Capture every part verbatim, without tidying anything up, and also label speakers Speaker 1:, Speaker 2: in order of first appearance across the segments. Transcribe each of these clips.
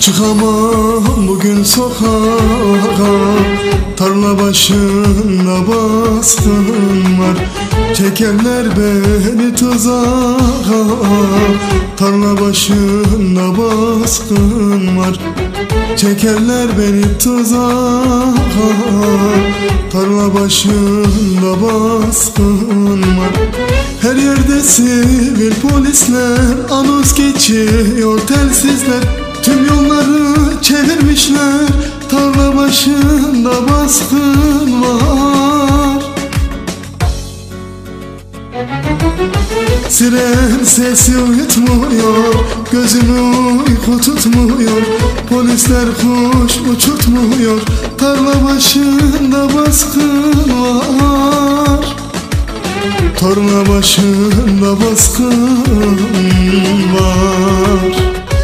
Speaker 1: Çıkamam bugün sokağa, tarla başında baskın var. Çekerler beni tuzağa, tarla başında baskın var. Çekerler beni tuzağa, tarla başında baskın var. Her yerde sivil polisler, anons geçiyor telsizler. Tüm yolları çevirmişler, tarla başında baskın var. Siren sesi uyutmuyor, gözümü uyku tutmuyor. Polisler kuş uçurtmuyor, tarla başında baskın var. Tarla başında baskın var.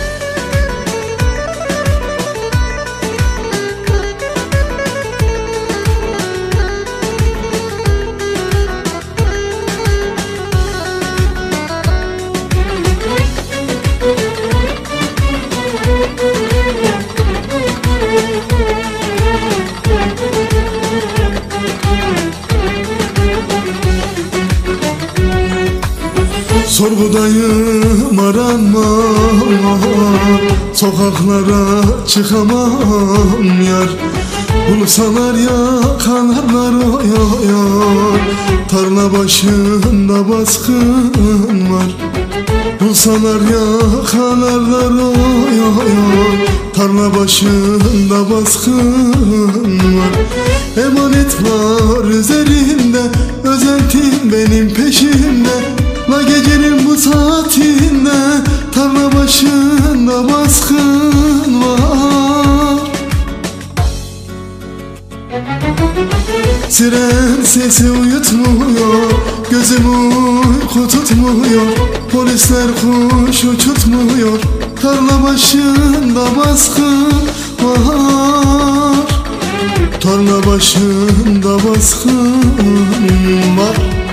Speaker 1: Sorgudayım aranmam, sokaklara çıkamam yar. Bulsalar yakalarlar oy oy oy, tarla başında baskın var. Bulsalar yakalarlar oy oy oy, tarla başında baskın var. Emanet var üzerimde, özentim benim peşimde. La gecenin bu saatinde, tarla başında baskın var. Siren sesi uyutmuyor, gözümü uyku tutmuyor. Polisler kuş uçurtmuyor, tarla başında baskın var. Tarla başında baskın var.